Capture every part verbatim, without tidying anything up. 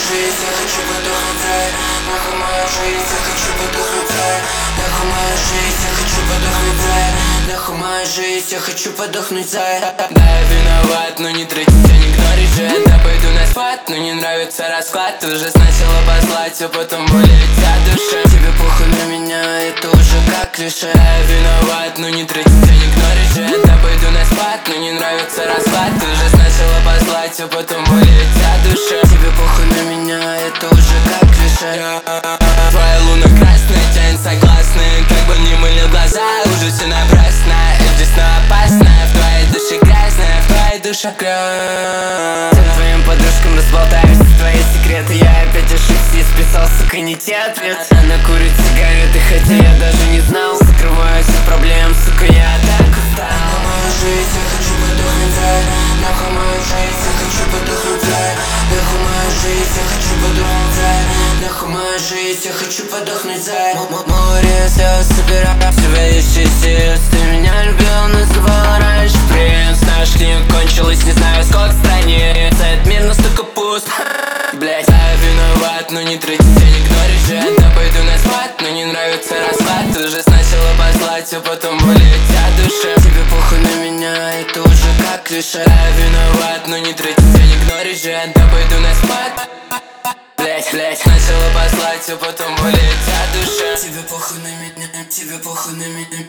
жизнь, я хочу подохнуть за. Нахуй моя жизнь, я хочу подохнуть за. Нахуй моя жизнь, я хочу подохнуть за. Нахуй моя жизнь, я хочу подохнуть за. Да, я виноват, но не тратить, я не игнорить же. Я пойду на спад, но не нравится расклад. Ты уже сначала послать, а потом болеть от души. Тебе похуй на меня, это уже как клише. Я виноват, но не тратить, я не игнорить же. Я пойду на спад, но не нравится расклад. Ты уже сначала послать, а потом болеть от души. Тебе похуй на меня, это уже как клише. Твоя луна красная, тянет согласные. Как бы не мыли глаза, уже все напрасно. Здесь но опасно, в твоей душе грязная, в твоей душе кровь. Всем твоим подружкам разболтаю все твои секреты. Я опять ошибся и списал, сука, не те ответ. Она курит сигареты, хотя я даже не знал. Закрываюсь от проблем, сука, я так устал. Нахуй мою жизнь, я хочу подохнуть за. Нахуй мою жизнь, я хочу подохнуть за. Нахуй мою жизнь, я хочу подохнуть за. Нахуй мою жизнь, я хочу подохнуть за. Море слез собираю себя ищи сил. Ты меня любил, называл раньше принц. Наша книга кончилась, не знаю сколько страниц. Этот мир настолько пуст. Блять, я виноват, но не тратить, я не игнорить же. Я пойду на спад, но не нравится расклад. Ты уже сначала послать, а потом болеть от души. Тебе похуй на меня, это уже как клише. Я виноват, но не тратить, я не игнорить же. Я пойду на спад. Блять, блять, сначала послать, а потом болеть от души. Тебе похуй на меня, тебе похуй на меня.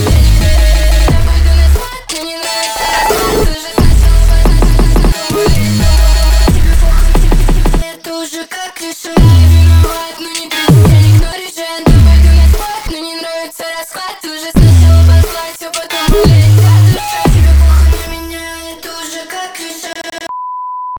Не нравится, ты уже сначала послать, а потом болеть.